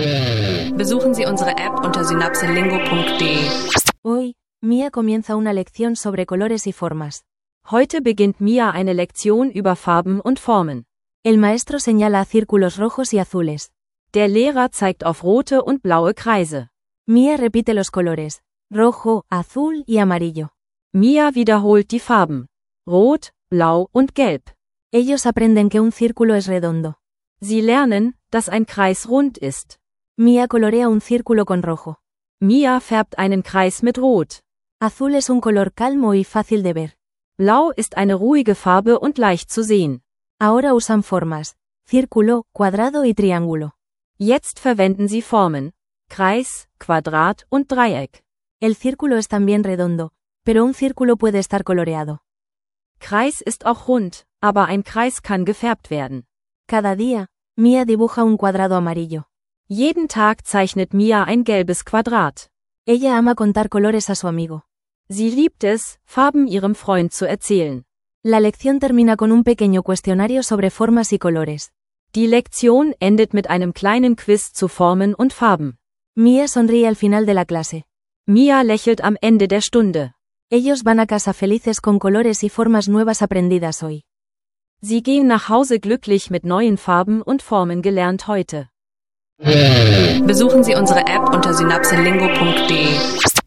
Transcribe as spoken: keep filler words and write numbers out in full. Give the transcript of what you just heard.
Besuchen Sie unsere App unter synapselingo punkt de. Hoy, Mia comienza una lección sobre colores y formas. Heute beginnt Mia eine Lektion über Farben und Formen. El maestro señala a círculos rojos y azules. Der Lehrer zeigt auf rote und blaue Kreise. Mia repite los colores: rojo, azul y amarillo. Mia wiederholt die Farben: Rot, Blau und Gelb. Ellos aprenden que un círculo es redondo. Sie lernen, dass ein Kreis rund ist. Mia colorea un círculo con rojo. Mia färbt einen Kreis mit Rot. Azul es un color calmo y fácil de ver. Blau ist eine ruhige Farbe und leicht zu sehen. Ahora usan formas: círculo, cuadrado y triángulo. Jetzt verwenden sie Formen: Kreis, Quadrat und Dreieck. El círculo es también redondo, pero un círculo puede estar coloreado. Kreis ist auch rund, aber ein Kreis kann gefärbt werden. Cada día, Mia dibuja un cuadrado amarillo. Jeden Tag zeichnet Mia ein gelbes Quadrat. Ella ama contar colores a su amigo. Sie liebt es, Farben ihrem Freund zu erzählen. La lección termina con un pequeño cuestionario sobre formas y colores. Die Lektion endet mit einem kleinen Quiz zu Formen und Farben. Mia sonríe al final de la clase. Mia lächelt am Ende der Stunde. Ellos van a casa felices con colores y formas nuevas aprendidas hoy. Sie gehen nach Hause glücklich mit neuen Farben und Formen gelernt heute. Besuchen Sie unsere App unter synapselingo punkt de.